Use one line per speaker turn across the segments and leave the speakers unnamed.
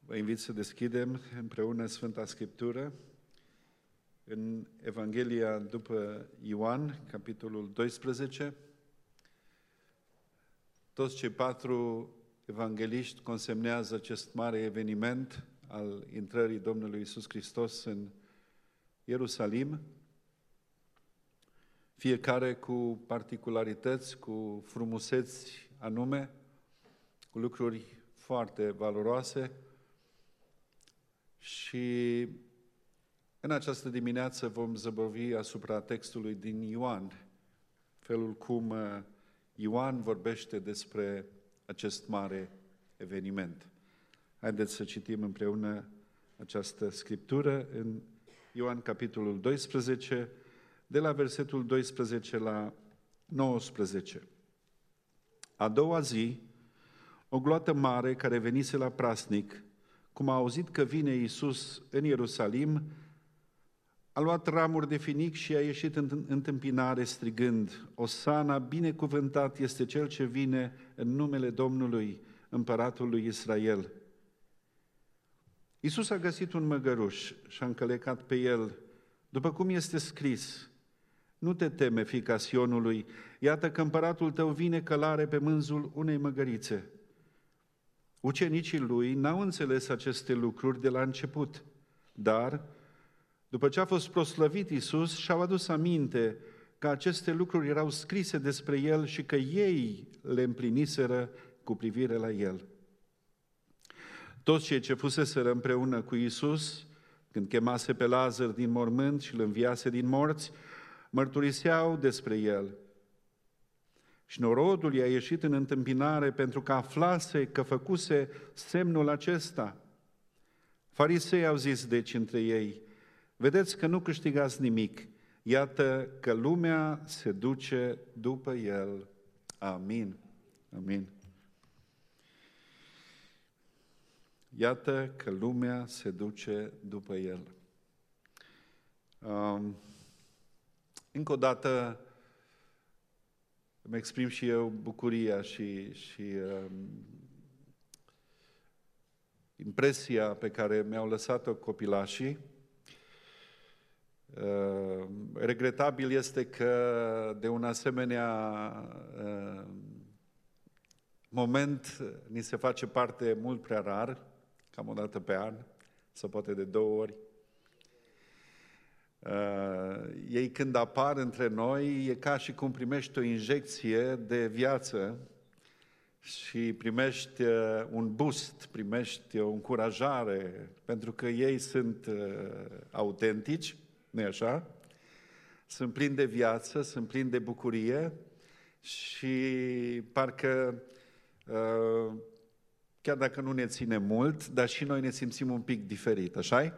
Vă invit să deschidem împreună Sfânta Scriptură în Evanghelia după Ioan, capitolul 12. Toți cei patru evangeliști consemnează acest mare eveniment al intrării Domnului Iisus Hristos în Ierusalim, fiecare cu particularități, cu frumuseți anume, cu lucruri foarte valoroase. Și în această dimineață vom zăbovi asupra textului din Ioan, felul cum Ioan vorbește despre acest mare eveniment. Haideți să citim împreună această scriptură în Ioan capitolul 12, de la versetul 12 la 19. A doua zi, o gloată mare care venise la praznic, cum a auzit că vine Iisus în Ierusalim, a luat ramuri de finic și a ieșit în întâmpinare strigând: Osana, binecuvântat este Cel ce vine în numele Domnului, Împăratul lui Israel. Iisus a găsit un măgăruș și a încălecat pe el, după cum este scris: Nu te teme, fiica Sionului, iată că împăratul tău vine călare pe mânzul unei măgărițe. Ucenicii lui n-au înțeles aceste lucruri de la început, dar, după ce a fost proslăvit Iisus, și-au adus aminte că aceste lucruri erau scrise despre El și că ei le împliniseră cu privire la El. Toți cei ce fuseseră împreună cu Iisus, când chemase pe Lazar din mormânt și îl înviase din morți, mărturiseau despre El. Și norodul i-a ieșit în întâmpinare pentru că aflase că făcuse semnul acesta. Farisei au zis deci între ei: Vedeți că nu câștigați nimic, iată că lumea se duce după El. Amin. Amin. Iată că lumea se duce după El. Încă o dată îmi exprim și eu bucuria și impresia pe care mi-au lăsat-o copilașii. Regretabil este că de un asemenea moment ni se face parte mult prea rar, cam o dată pe an, sau poate de 2 ori. Ei când apar între noi, e ca și cum primești o injecție de viață și primești un boost, primești o încurajare, pentru că ei sunt autentici, nu-i așa? Sunt plini de viață, sunt plini de bucurie și parcă, chiar dacă nu ne ține mult, dar și noi ne simțim un pic diferit, așa-i?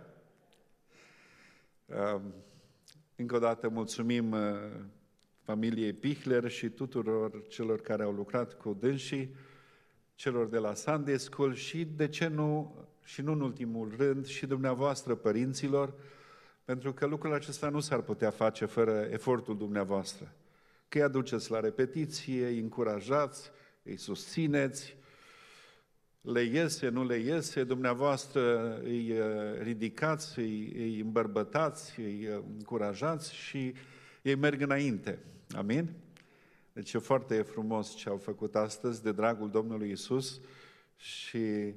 Încă o dată mulțumim familiei Pichler și tuturor celor care au lucrat cu dânsii, celor de la Sunday School și, de ce nu, și nu în ultimul rând, și dumneavoastră, părinților, pentru că lucrul acesta nu s-ar putea face fără efortul dumneavoastră. Că îi aduceți la repetiție, îi încurajați, îi susțineți, le iese, nu le iese, dumneavoastră îi ridicați, îi îmbărbătați, îi încurajați și ei merg înainte. Amin? Deci e foarte frumos ce au făcut astăzi de dragul Domnului Iisus și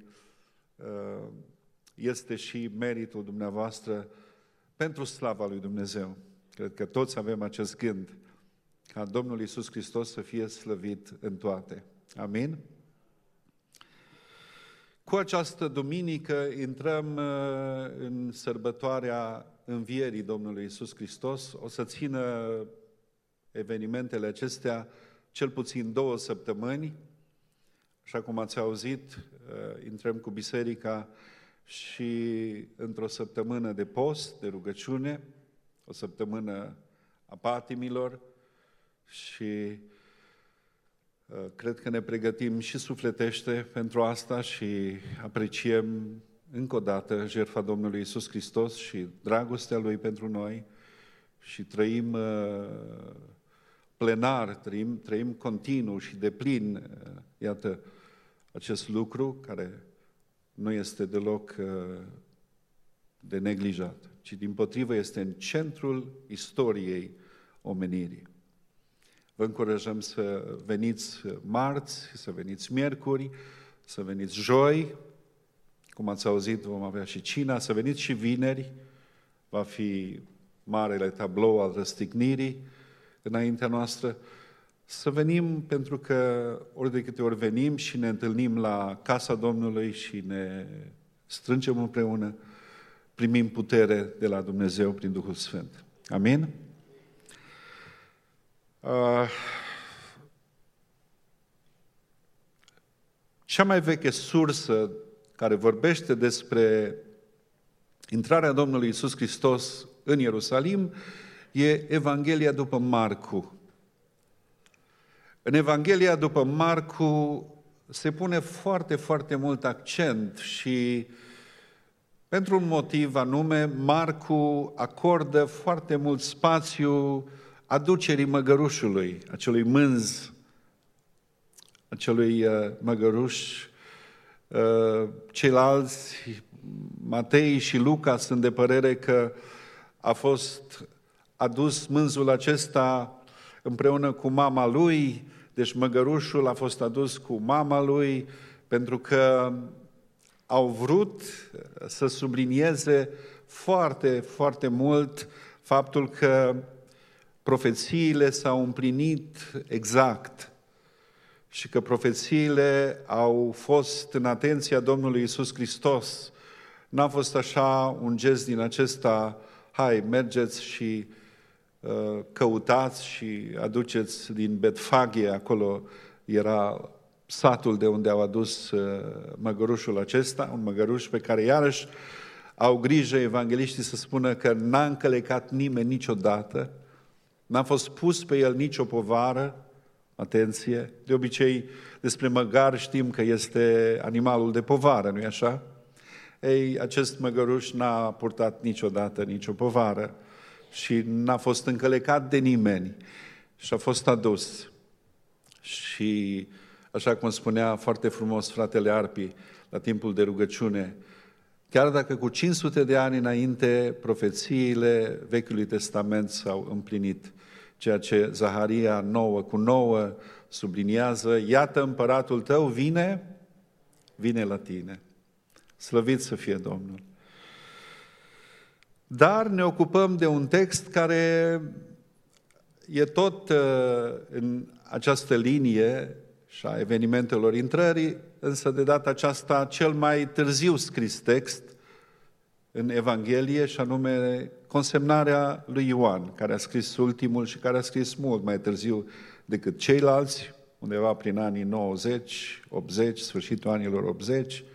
este și meritul dumneavoastră pentru slava lui Dumnezeu. Cred că toți avem acest gând, ca Domnul Iisus Hristos să fie slăvit în toate. Amin? Cu această duminică intrăm în sărbătoarea învierii Domnului Iisus Hristos. O să țină evenimentele acestea cel puțin 2 săptămâni. Așa cum ați auzit, intrăm cu biserica și într-o săptămână de post, de rugăciune, o săptămână a patimilor și cred că ne pregătim și sufletește pentru asta și apreciem încă o dată jertfa Domnului Iisus Hristos și dragostea Lui pentru noi și trăim plenar, trăim continuu și deplin, iată, acest lucru care nu este deloc de neglijat, ci dimpotrivă este în centrul istoriei omenirii. Vă încurajăm să veniți marți, să veniți miercuri, să veniți joi, cum ați auzit, vom avea și cina, să veniți și vineri, va fi marele tablou al răstignirii înaintea noastră, să venim pentru că ori de câte ori venim și ne întâlnim la casa Domnului și ne strângem împreună, primim putere de la Dumnezeu prin Duhul Sfânt. Amin? Cea mai veche sursă care vorbește despre intrarea Domnului Iisus Hristos în Ierusalim e Evanghelia după Marcu. În Evanghelia după Marcu se pune foarte, foarte mult accent și pentru un motiv anume, Marcu acordă foarte mult spațiu aducerii măgărușului, acelui mânz, acelui măgăruș. Ceilalți, Matei și Luca, sunt de părere că a fost adus mânzul acesta împreună cu mama lui, deci măgărușul a fost adus cu mama lui, pentru că au vrut să sublinieze foarte, foarte mult faptul că profețiile s-au împlinit exact și că profețiile au fost în atenția Domnului Iisus Hristos. N-a fost așa un gest din acesta, hai, mergeți și căutați și aduceți din Betfage, acolo era satul de unde au adus măgărușul acesta, un măgăruș pe care iarăși au grijă evangeliștii să spună că n-a încălecat nimeni niciodată, n-a fost pus pe el nicio povară, atenție, de obicei despre măgar știm că este animalul de povară, nu-i așa? Ei, acest măgăruș n-a purtat niciodată nicio povară și n-a fost încălecat de nimeni și a fost adus. Și așa cum spunea foarte frumos fratele Arpi la timpul de rugăciune, chiar dacă cu 500 de ani înainte profețiile Vechiului Testament s-au împlinit, ceea ce Zaharia 9:9 subliniază, iată împăratul tău vine la tine. Slăvit să fie Domnul! Dar ne ocupăm de un text care e tot în această linie și a evenimentelor intrării, însă de data aceasta cel mai târziu scris text în Evanghelie, și anume consemnarea lui Ioan, care a scris ultimul și care a scris mult mai târziu decât ceilalți, undeva prin anii 90, 80, sfârșitul anilor 80.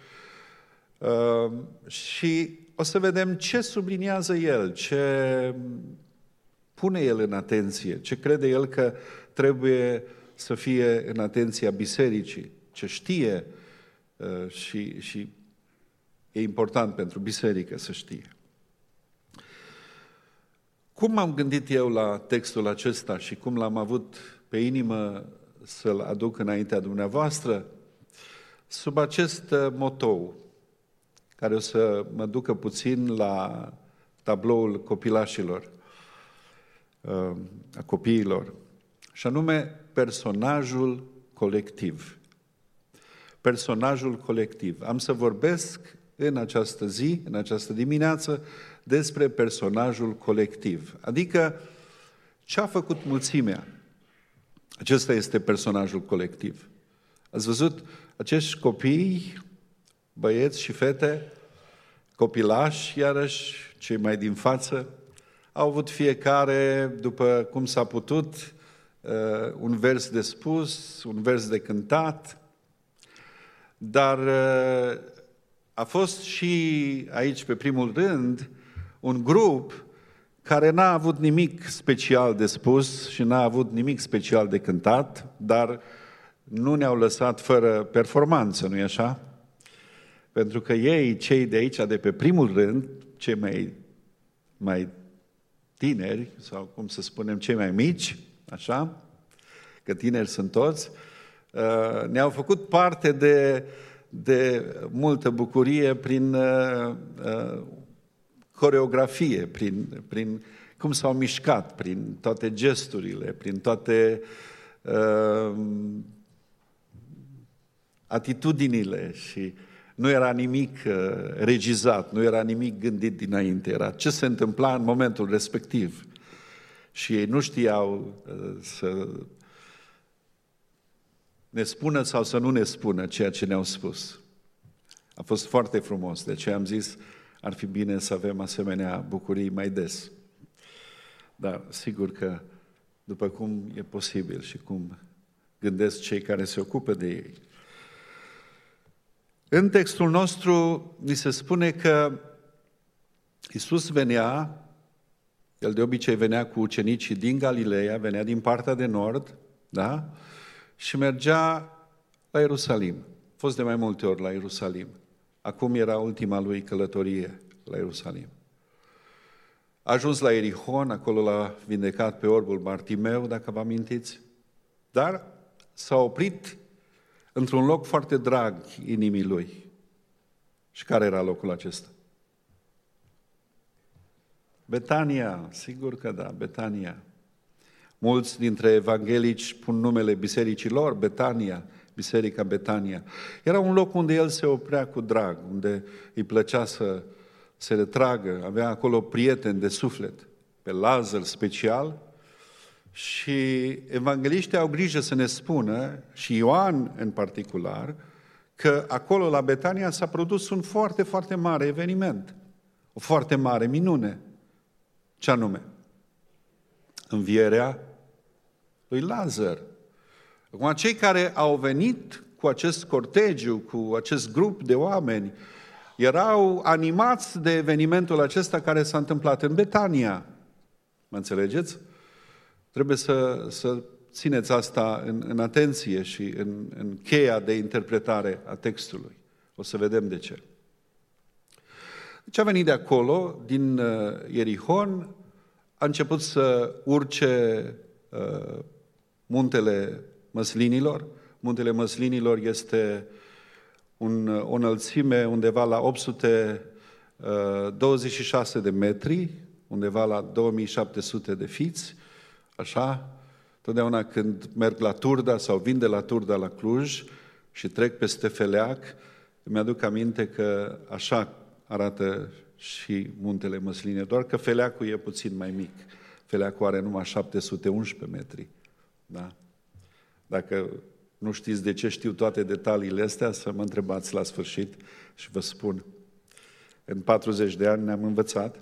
Și o să vedem ce subliniază el, ce pune el în atenție, ce crede el că trebuie să fie în atenția bisericii, ce știe și e important pentru biserică să știe. Cum am gândit eu la textul acesta și cum l-am avut pe inimă să-l aduc înaintea dumneavoastră? Sub acest motou, care o să mă ducă puțin la tabloul copilașilor, a copiilor, și anume personajul colectiv. Personajul colectiv. Am să vorbesc în această zi, în această dimineață, despre personajul colectiv. Adică ce a făcut mulțimea. Acesta este personajul colectiv. Ați văzut acești copii, băieți și fete, copilași, iarăși, cei mai din față, au avut fiecare, după cum s-a putut, un vers de spus, un vers de cântat, dar a fost și aici, pe primul rând, un grup care n-a avut nimic special de spus și n-a avut nimic special de cântat, dar nu ne-au lăsat fără performanță, nu-i așa? Pentru că ei, cei de aici, de pe primul rând, cei mai tineri, sau cum să spunem, cei mai mici, așa, că tineri sunt toți, ne-au făcut parte de de multă bucurie prin coreografie, prin cum s-au mișcat, prin toate gesturile, prin toate atitudinile și nu era nimic regizat, nu era nimic gândit dinainte, era ce se întâmpla în momentul respectiv. Și ei nu știau să ne spună sau să nu ne spună ceea ce ne-au spus. A fost foarte frumos, de aceea am zis, ar fi bine să avem asemenea bucurii mai des. Dar sigur că după cum e posibil și cum gândesc cei care se ocupă de ei. În textul nostru ni se spune că Iisus venea, el de obicei venea cu ucenicii din Galileea, venea din partea de nord, da? Și mergea la Ierusalim. A fost de mai multe ori la Ierusalim. Acum era ultima lui călătorie la Ierusalim. A ajuns la Ierihon, acolo l-a vindecat pe orbul Bartimeu, dacă vă amintiți, dar s-a oprit într-un loc foarte drag inimii lui. Și care era locul acesta? Betania, sigur că da, Betania. Mulți dintre evanghelici pun numele bisericii lor, Betania, Biserica Betania. Era un loc unde el se oprea cu drag, unde îi plăcea să se retragă, avea acolo prieteni de suflet, pe Lazar special, și evangheliștii au grijă să ne spună, și Ioan în particular, că acolo la Betania s-a produs un foarte, foarte mare eveniment, o foarte mare minune. Ce anume? Învierea lui Lazar. Acum, cei care au venit cu acest cortegiu, cu acest grup de oameni, erau animați de evenimentul acesta care s-a întâmplat în Betania. Mă înțelegeți? Trebuie să țineți asta în atenție și în cheia de interpretare a textului. O să vedem de ce. Deci a venit de acolo, din Ierihon, a început să urce Muntele Măslinilor. Muntele Măslinilor este o înălțime undeva la 826 de metri, undeva la 2700 de fiți, așa. Totdeauna când merg la Turda sau vin de la Turda la Cluj și trec peste Feleac, îmi aduc aminte că așa arată și Muntele Măsline, doar că Feleacul e puțin mai mic. Feleacul are numai 711 metri. Da? Dacă nu știți de ce știu toate detaliile astea, să mă întrebați la sfârșit și vă spun. În 40 de ani ne-am învățat.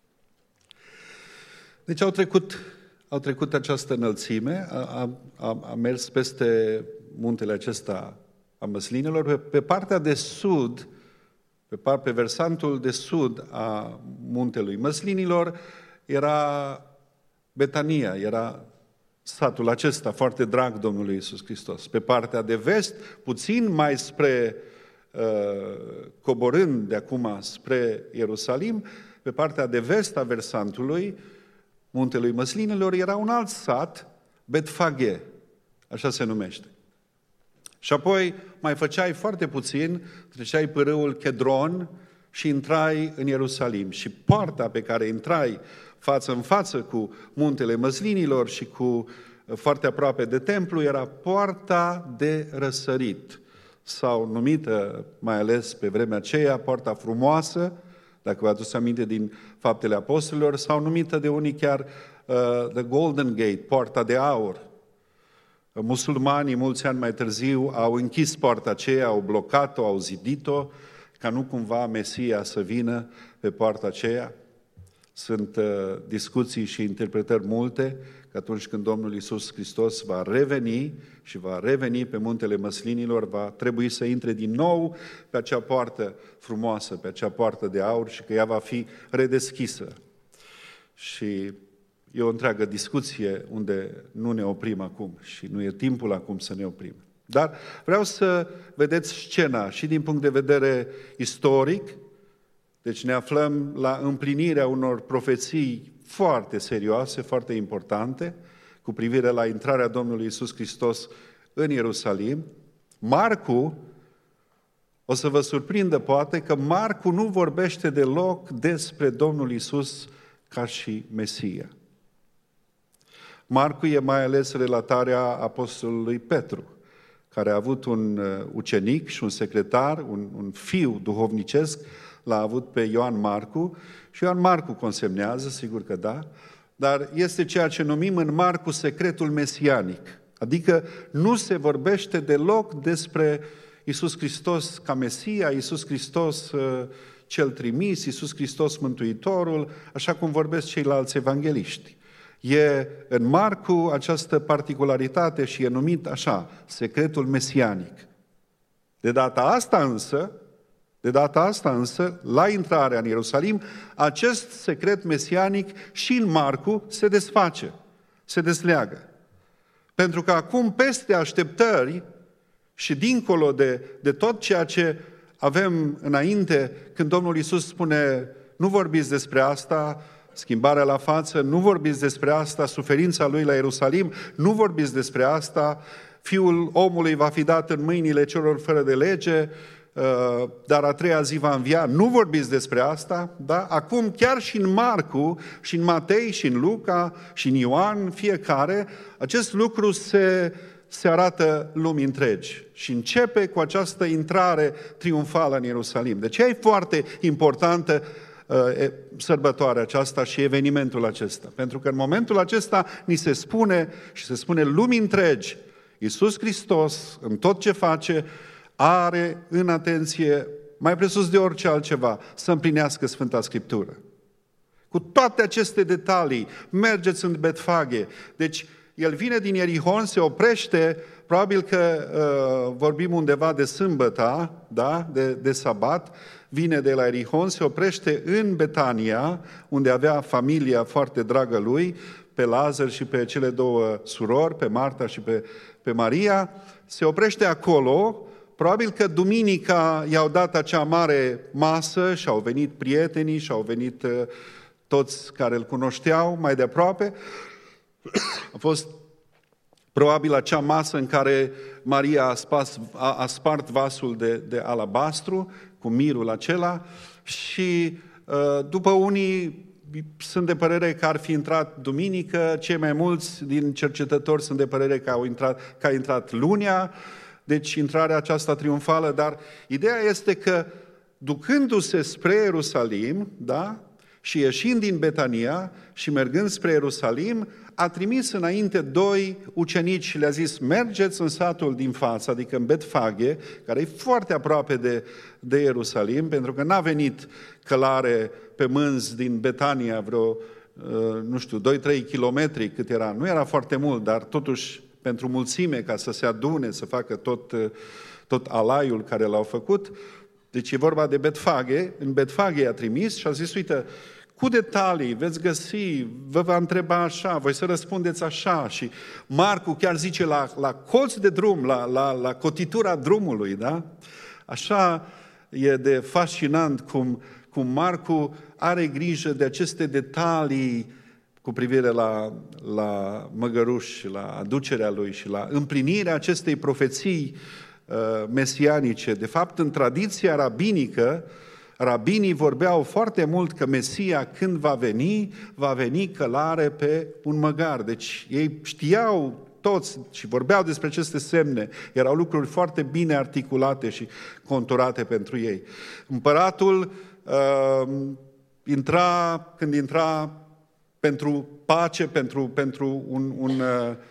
Deci au trecut această înălțime, a mers peste muntele acesta a Măslinelor. Pe partea de sud, pe versantul de sud a muntelui Măslinilor, era Betania, era satul acesta foarte drag Domnului Iisus Hristos. Pe partea de vest, puțin mai spre, coborând de acum spre Ierusalim, pe partea de vest a versantului muntelui Măslinilor era un alt sat, Betfage, așa se numește. Și apoi mai făceai foarte puțin, treceai pe râul Chedron și intrai în Ierusalim. Și poarta pe care intrai față în față cu muntele Măslinilor și cu foarte aproape de templu era poarta de răsărit, sau numită mai ales pe vremea aceea poarta frumoasă, dacă vă aduceți aminte din Faptele Apostolilor, sau numită de unii chiar The Golden Gate, poarta de aur. Musulmanii, mulți ani mai târziu, au închis poarta aceea, au blocat-o, au zidit-o, ca nu cumva Mesia să vină pe poarta aceea. Sunt discuții și interpretări multe, că atunci când Domnul Iisus Hristos va reveni și va reveni pe muntele Măslinilor, va trebui să intre din nou pe acea poartă frumoasă, pe acea poartă de aur și că ea va fi redeschisă. Și e o întreagă discuție unde nu ne oprim acum și nu e timpul acum să ne oprim. Dar vreau să vedeți scena și din punct de vedere istoric, deci ne aflăm la împlinirea unor profeții foarte serioase, foarte importante, cu privire la intrarea Domnului Iisus Hristos în Ierusalim. Marcu O să vă surprindă poate că Marcu nu vorbește deloc despre Domnul Iisus ca și Mesia. Marcu e mai ales relatarea apostolului Petru, care a avut un ucenic și un secretar, un fiu duhovnicesc, l-a avut pe Ioan Marcu și Ioan Marcu consemnează, sigur că da, dar este ceea ce numim în Marcu secretul mesianic, adică nu se vorbește deloc despre Iisus Hristos ca Mesia, Iisus Hristos cel trimis, Iisus Hristos Mântuitorul, așa cum vorbesc ceilalți evangeliști. E în Marcu această particularitate și e numit așa, secretul mesianic. De data asta însă, la intrarea în Ierusalim, acest secret mesianic și în Marcu se desface, se desleagă. Pentru că acum, peste așteptări și dincolo de tot ceea ce avem înainte, când Domnul Iisus spune, nu vorbiți despre asta, schimbarea la față, nu vorbiți despre asta, suferința Lui la Ierusalim, nu vorbiți despre asta, Fiul omului va fi dat în mâinile celor fără de lege, dar a treia zi va învia, nu vorbiți despre asta, da? Acum chiar și în Marcu, și în Matei, și în Luca, și în Ioan, fiecare, acest lucru se arată lumii întregi și începe cu această intrare triumfală în Ierusalim. Deci e foarte importantă sărbătoarea aceasta și evenimentul acesta. Pentru că în momentul acesta ni se spune și se spune lumii întregi, Iisus Hristos, în tot ce face, are în atenție, mai presus de orice altceva, să împlinească Sfânta Scriptură. Cu toate aceste detalii, mergeți în Betfage. Deci, el vine din Ierihon, se oprește, probabil că vorbim undeva de sâmbătă, da? de sabat, vine de la Ierihon, se oprește în Betania, unde avea familia foarte dragă lui, pe Lazar și pe cele două surori, pe Marta și pe Maria, se oprește acolo. Probabil că duminica i-au dat acea mare masă și au venit prietenii și au venit toți care îl cunoșteau mai de aproape. A fost probabil acea masă în care Maria a spart vasul de alabastru cu mirul acela și după unii sunt de părere că ar fi intrat duminică, cei mai mulți din cercetători sunt de părere că a intrat lunea, deci intrarea aceasta triumfală, dar ideea este că ducându-se spre Ierusalim, da, și ieșind din Betania și mergând spre Ierusalim, a trimis înainte doi ucenici și le-a zis, mergeți în satul din față, adică în Betfage, care e foarte aproape de Ierusalim, pentru că n-a venit călare pe mânzi din Betania vreo, 2-3 kilometri cât era. Nu era foarte mult, dar totuși pentru mulțime, ca să se adune, să facă tot alaiul care l-au făcut. Deci e vorba de Betfage. În Betfage i-a trimis și a zis, uite, cu detalii veți găsi, vă va întreba așa, voi să răspundeți așa. Și Marcu chiar zice la colț de drum, la cotitura drumului, da? Așa e de fascinant cum Marcu are grijă de aceste detalii cu privire la măgăruș, la aducerea lui și la împlinirea acestei profeții mesianice. De fapt, în tradiția rabinică, rabinii vorbeau foarte mult că Mesia, când va veni călare pe un măgar. Deci ei știau toți și vorbeau despre aceste semne. Erau lucruri foarte bine articulate și conturate pentru ei. Împăratul când intra pentru pace, pentru un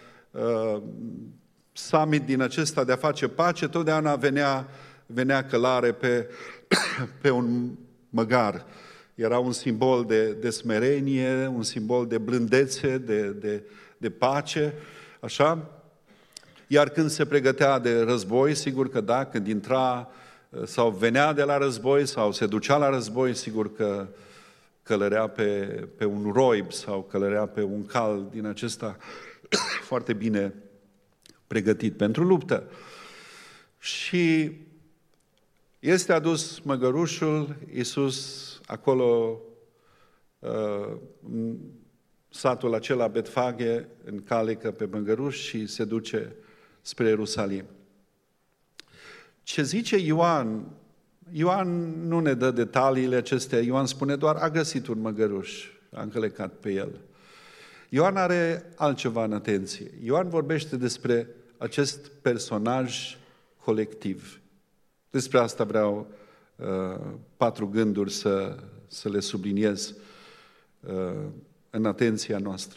summit din acesta de a face pace, totdeauna venea călare pe un măgar. Era un simbol de smerenie, un simbol de blândețe, de pace, așa. Iar când se pregătea de război, sigur că da, când intra sau venea de la război sau se ducea la război, sigur că călărea pe un roib sau călărea pe un cal din acesta foarte bine pregătit pentru luptă. Și este adus măgărușul, Iisus acolo, în satul acela Betfage, încalecă pe măgăruș și se duce spre Ierusalim. Ce zice Ioan Ioan nu ne dă detaliile acestea, Ioan spune doar a găsit un măgăruș, a încălecat pe el. Ioan are altceva în atenție. Ioan vorbește despre acest personaj colectiv. Despre asta vreau 4 gânduri să le subliniez în atenția noastră.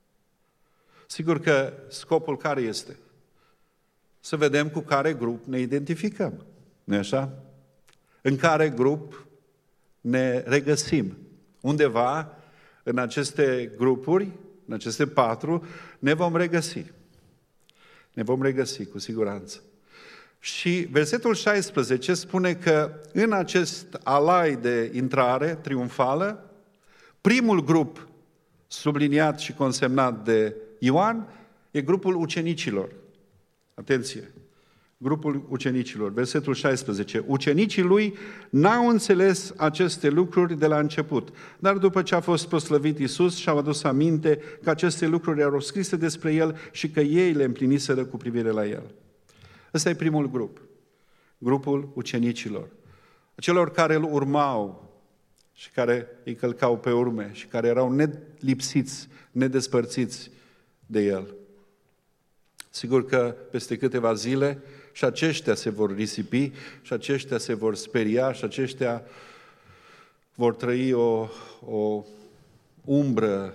Sigur că scopul care este? Să vedem cu care grup ne identificăm. Nu-i așa? În care grup ne regăsim. Undeva în aceste grupuri, în aceste 4, ne vom regăsi. Ne vom regăsi, cu siguranță. Și versetul 16 spune că în acest alai de intrare triumfală, primul grup subliniat și consemnat de Ioan e grupul ucenicilor. Atenție! Grupul ucenicilor, versetul 16. Ucenicii lui n-au înțeles aceste lucruri de la început, dar după ce a fost proslăvit Iisus, și-au adus aminte că aceste lucruri erau scrise despre El și că ei le împliniseră cu privire la El. Ăsta e primul grup, grupul ucenicilor, celor care îl urmau și care îi călcau pe urme și care erau nelipsiți, nedespărțiți de El. Sigur că peste câteva zile și aceștia se vor risipi, și aceștia se vor speria, și aceștia vor trăi o umbră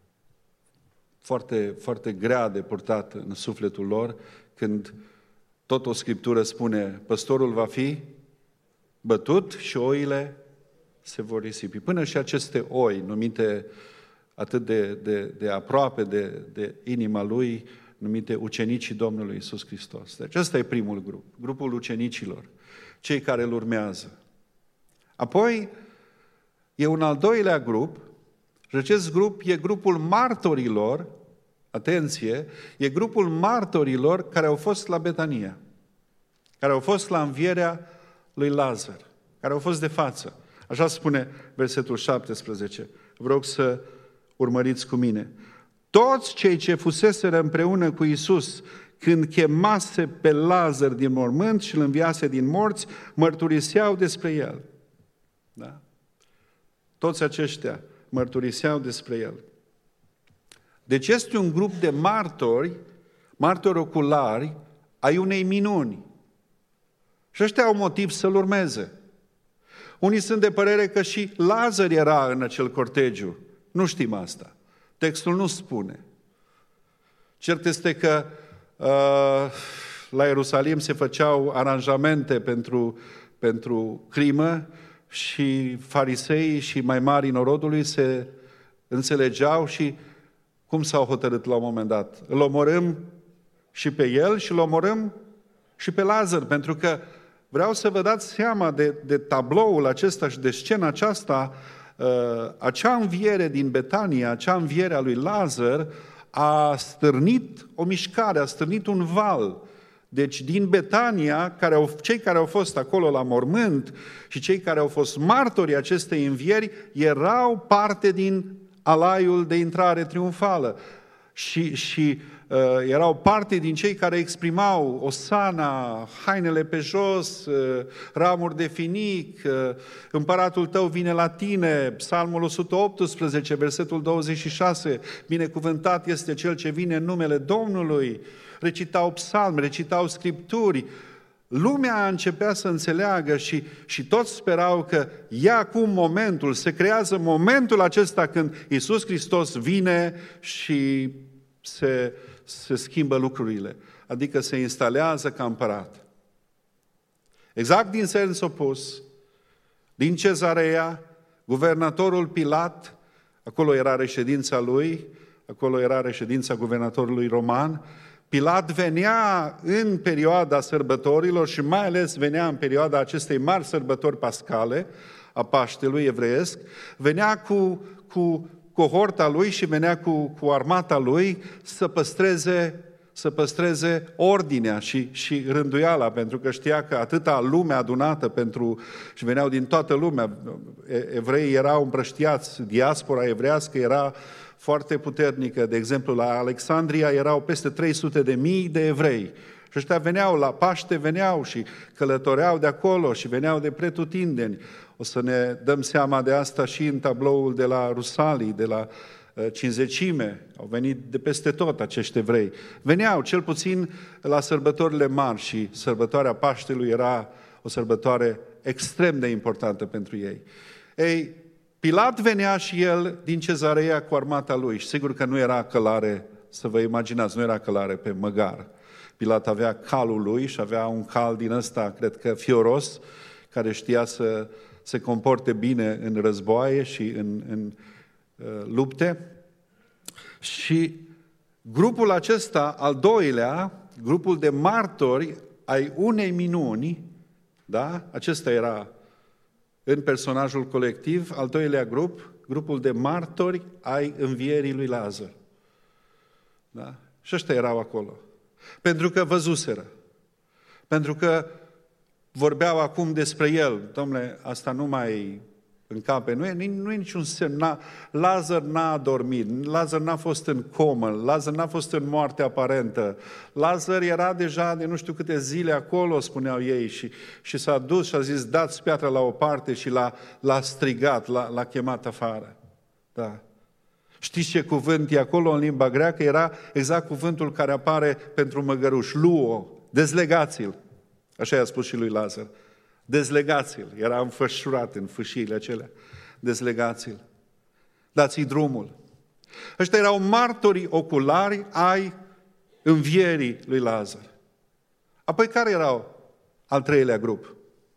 foarte, foarte grea de purtat în sufletul lor, când tot o Scriptură spune, păstorul va fi bătut și oile se vor risipi. Până și aceste oi, numite atât de aproape de inima lui, numite ucenicii Domnului Iisus Hristos. Deci ăsta e primul grup, grupul ucenicilor, cei care îl urmează. Apoi e un al doilea grup, și acest grup e grupul martorilor, atenție, e grupul martorilor care au fost la Betania, care au fost la învierea lui Lazar, care au fost de față. Așa spune versetul 17. Vă rog să urmăriți cu mine. Toți cei ce fuseseră împreună cu Iisus când chemase pe Lazar din mormânt și îl înviase din morți, mărturiseau despre el. Da? Toți aceștia mărturiseau despre el. Deci este un grup de martori oculari ai unei minuni. Și ăștia au motiv să-l urmeze. Unii sunt de părere că și Lazar era în acel cortegiu. Nu știm asta. Textul nu spune. Cert este că la Ierusalim se făceau aranjamente pentru crimă și fariseii și mai mari norodului se înțelegeau și cum s-au hotărât la un moment dat? Îl omorâm și pe el și îl omorâm și pe Lazar, pentru că vreau să vă dați seama de tabloul acesta și de scena aceasta. Acea înviere din Betania, acea înviere a lui Lazar a stârnit o mișcare, a stârnit un val. Deci din Betania, cei care au fost acolo la mormânt și cei care au fost martorii acestei învieri erau parte din alaiul de intrare triumfală și erau parte din cei care exprimau osana, hainele pe jos, ramuri de finic, împăratul tău vine la tine, Psalmul 118, versetul 26, binecuvântat este cel ce vine în numele Domnului, recitau psalmi, recitau scripturi. Lumea începea să înțeleagă și toți sperau că e acum momentul, se creează momentul acesta când Iisus Hristos vine și se schimbă lucrurile, adică se instalează ca împărat. Exact din sens opus, din Cezarea, guvernatorul Pilat, acolo era reședința lui, acolo era reședința guvernatorului roman, Pilat venea în perioada sărbătorilor și mai ales venea în perioada acestei mari sărbători pascale a Paștelui evreiesc, venea cu cohorta lui și venea cu armata lui să păstreze ordinea și rânduiala, pentru că știa că atâta lume adunată și veneau din toată lumea, evreii erau împrăștiați, diaspora evrească era foarte puternică. De exemplu, la Alexandria erau peste 300.000 de evrei Și ăștia veneau la Paște, veneau și călătoreau de acolo și veneau de pretutindeni. O să ne dăm seama de asta și în tabloul de la Rusalii, de la Cinzecime. Au venit de peste tot acești evrei. Veneau cel puțin la sărbătorile mari și sărbătoarea Paștelui era o sărbătoare extrem de importantă pentru ei. Ei, Pilat venea și el din Cezarea cu armata lui și sigur că nu era călare, să vă imaginați, nu era călare pe măgar. Pilat avea calul lui și avea un cal din ăsta, cred că fioros, care știa să se comporte bine în războaie și în lupte. Și grupul acesta, al doilea, grupul de martori ai unei minuni, da? Acesta era în personajul colectiv, al doilea grup, grupul de martori ai învierii lui Lazar. Da? Și ăștia erau acolo. Pentru că văzuseră. Pentru că vorbeau acum despre el. Dom'le, asta nu mai încape. Nu e niciun semn. Lazar n-a dormit. Lazar n-a fost în comă. Lazar n-a fost în moarte aparentă. Lazar era deja de nu știu câte zile acolo, spuneau ei. Și s-a dus și a zis, dați piatra la o parte și l-a strigat, l-a chemat afară. Da. Știți ce cuvânt e acolo în limba greacă? Era exact cuvântul care apare pentru măgăruș. Luo, dezlegați-l. Așa i-a spus și lui Lazar. Dezlegați-l. Era înfășurat în fâșiile acelea. Dezlegați-l. Dați-i drumul. Ăștia erau martorii oculari ai învierii lui Lazar. Apoi care erau al treilea grup?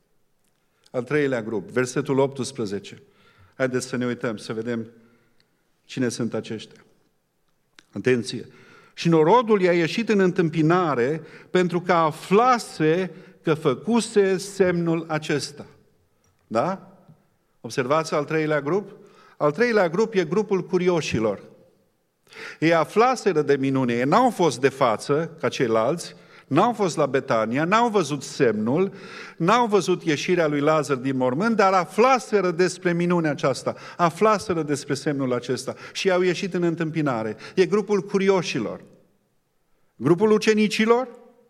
Al treilea grup, versetul 18. Haideți să ne uităm, să vedem cine sunt aceștia. Atenție! Și norodul i-a ieșit în întâmpinare pentru că aflase că făcuse semnul acesta. Da? Observați al treilea grup? Al treilea grup e grupul curioșilor. Ei aflaseră de minune, ei n-au fost de față ca ceilalți, n-au fost la Betania, n-au văzut semnul, n-au văzut ieșirea lui Lazar din mormânt, dar aflaseră despre minunea aceasta, aflaseră despre semnul acesta și au ieșit în întâmpinare. E grupul curioșilor, grupul ucenicilor,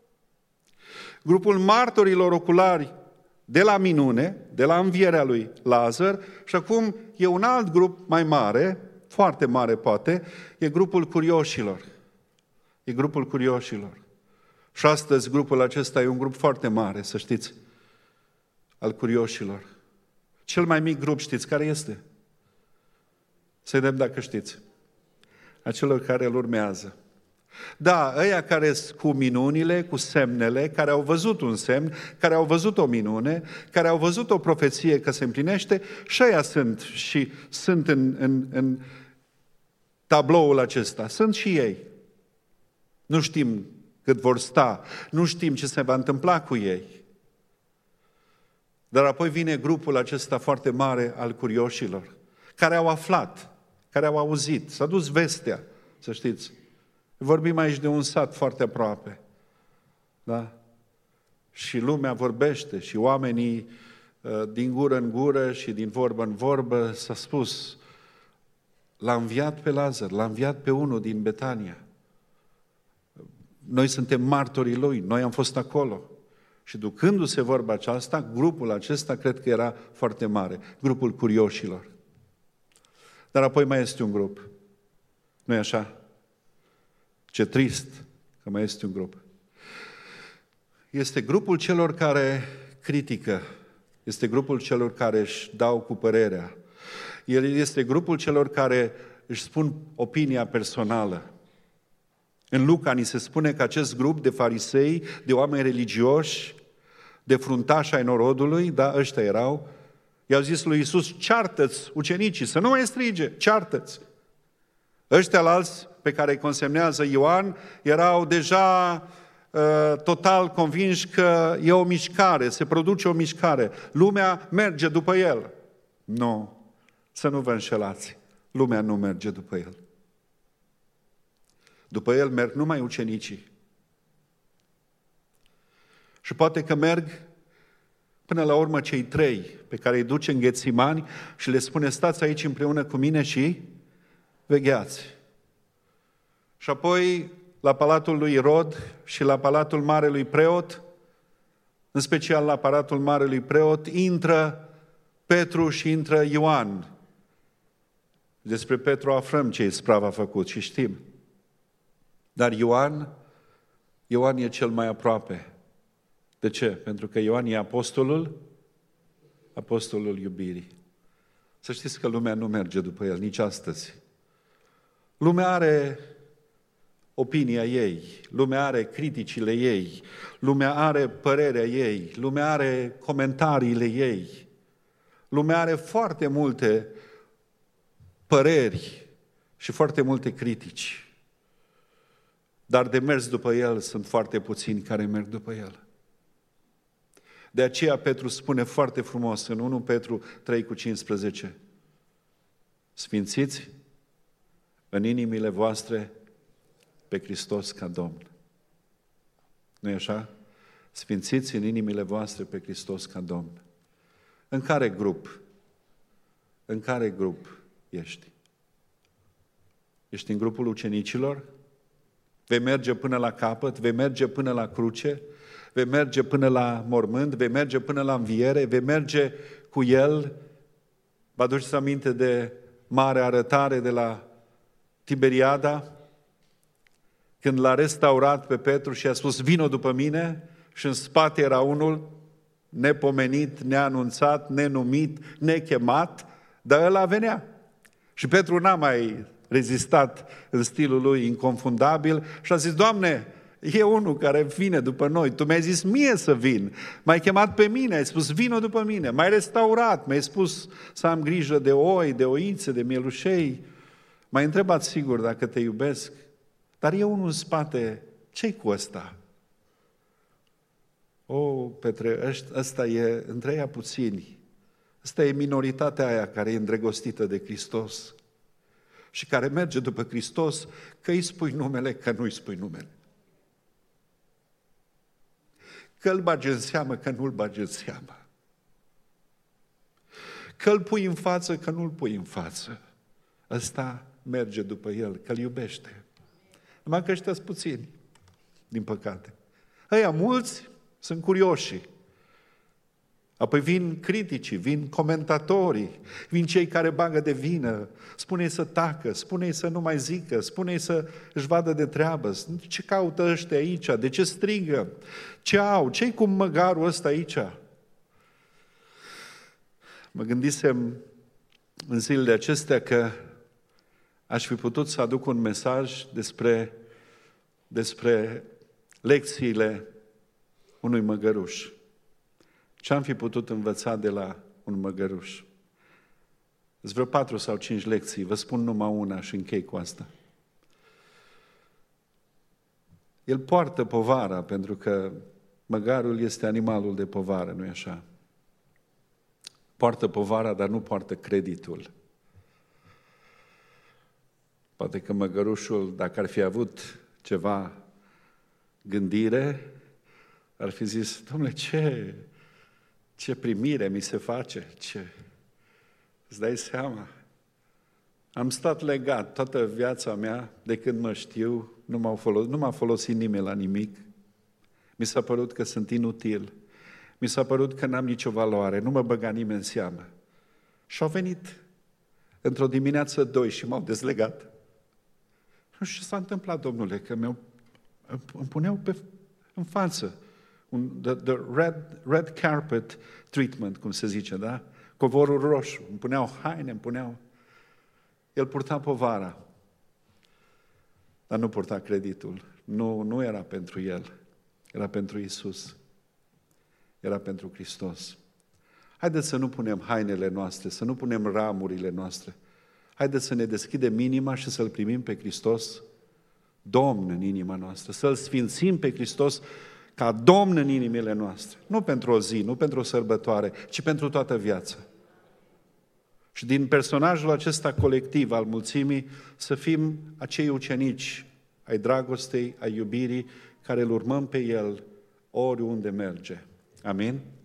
grupul martorilor oculari de la minune, de la învierea lui Lazar și acum e un alt grup mai mare, foarte mare poate, e grupul curioșilor. E grupul curioșilor. Și astăzi grupul acesta e un grup foarte mare, să știți, al curioșilor. Cel mai mic grup, știți care este? Să vedem dacă știți. A celor care îl urmează. Da, ăia care sunt cu minunile, cu semnele, care au văzut un semn, care au văzut o minune, care au văzut o profeție că se împlinește, și ăia sunt în tabloul acesta. Sunt și ei. Nu știm cât vor sta, nu știm ce se va întâmpla cu ei. Dar apoi vine grupul acesta foarte mare al curioșilor, care au aflat, care au auzit, s-a dus vestea, să știți. Vorbim aici de un sat foarte aproape. Da? Și lumea vorbește și oamenii din gură în gură și din vorbă în vorbă s-a spus, l-a înviat pe Lazar, l-a înviat pe unul din Betania. Noi suntem martorii lui, noi am fost acolo. Și ducându-se vorba aceasta, grupul acesta cred că era foarte mare, grupul curioșilor. Dar apoi mai este un grup. Nu-i așa? Ce trist că mai este un grup. Este grupul celor care critică, este grupul celor care își dau cu părerea. El este grupul celor care își spun opinia personală. În Luca ni se spune că acest grup de farisei, de oameni religioși, de fruntași ai norodului, da, ăștia erau, i-au zis lui Iisus, ceartă-ți ucenicii, să nu mai strige, ceartă-ți. Ăștia alți pe care îi consemnează Ioan erau deja total convinși că e o mișcare, se produce o mișcare. Lumea merge după el. Nu, să nu vă înșelați. Lumea nu merge după el. După el merg numai ucenicii. Și poate că merg până la urmă cei trei pe care îi duce în Ghețimani și le spune, stați aici împreună cu mine și vegheați. Și apoi la palatul lui Irod și la palatul marelui preot, în special la palatul marelui preot, intră Petru și intră Ioan. Despre Petru aflăm ce isprav a făcut și știm. Dar Ioan e cel mai aproape. De ce? Pentru că Ioan e apostolul iubirii. Să știți că lumea nu merge după el nici astăzi. Lumea are opinia ei, lumea are criticile ei, lumea are părerea ei, lumea are comentariile ei, lumea are foarte multe păreri și foarte multe critici. Dar de mers după el sunt foarte puțini care merg după el. De aceea Petru spune foarte frumos în 1 Petru 3:15: Sfințiți în inimile voastre pe Hristos ca Domn. Nu-i așa? Sfințiți în inimile voastre pe Hristos ca Domn. În care grup? În care grup ești? Ești în grupul ucenicilor? Vei merge până la capăt? Vei merge până la cruce? Vei merge până la mormânt? Vei merge până la înviere? Vei merge cu El? Vă aduceți aminte de marea arătare de la Tiberiada? Când l-a restaurat pe Petru și a spus: vino după mine, și în spate era unul nepomenit, neanunțat, nenumit, nechemat, dar ăla venea. Și Petru n-a mai rezistat în stilul lui inconfundabil și a zis: Doamne, e unul care vine după noi, Tu mi-ai zis mie să vin, m-ai chemat pe mine, ai spus vino după mine, m-ai restaurat, mi-ai spus să am grijă de oi, de oițe, de mielușei, m-ai întrebat sigur dacă te iubesc, dar e unul în spate, ce-i cu ăsta? O, Petre, ăsta e între aia puțini, ăsta e minoritatea aia care e îndrăgostită de Hristos și care merge după Hristos, că îi spui numele, că nu îi spui numele. Că îl bagi în seamă, că nu îl bagi în seamă. Că îl pui în față, că nu îl pui în față. Ăsta merge după el, că îl iubește. Numai că ăștia sunt puțini, din păcate. Ăia mulți sunt curioși. Apoi vin criticii, vin comentatorii, vin cei care bagă de vină, spune-i să tacă, spune-i să nu mai zică, spune-i să își vadă de treabă. Ce caută ăștia aici? De ce strigă? Ce au? Ce-i cu măgarul ăsta aici? Mă gândisem în zilele acestea că aș fi putut să aduc un mesaj despre lecțiile unui măgăruș. Ce am fi putut învăța de la un măgăruș? Sunt vreo 4 sau 5 lecții, vă spun numai una și închei cu asta. El poartă povara, pentru că măgarul este animalul de povară, nu-i așa? Poartă povara, dar nu poartă creditul. Poate că măgărușul, dacă ar fi avut ceva gândire, ar fi zis: Dom'le, ce primire mi se face, îți dai seama? Am stat legat toată viața mea, de când mă știu, nu m-a folosit nimeni la nimic. Mi s-a părut că sunt inutil, mi s-a părut că n-am nicio valoare, nu mă băga nimeni în seamă. Și au venit într-o dimineață 2 și m-au dezlegat. Nu știu ce s-a întâmplat, domnule, că îmi puneau în față the red carpet treatment, cum se zice, da? Covorul roșu, îmi puneau haine, El purta povara, dar nu purta creditul. Nu era pentru el, era pentru Iisus. Era pentru Hristos. Haideți să nu punem hainele noastre, să nu punem ramurile noastre. Haideți să ne deschidem inima și să-L primim pe Hristos Domn în inima noastră, să-L sfințim pe Hristos ca Domn în inimile noastre. Nu pentru o zi, nu pentru o sărbătoare, ci pentru toată viața. Și din personajul acesta colectiv al mulțimii să fim acei ucenici ai dragostei, ai iubirii, care îl urmăm pe El oriunde merge. Amin?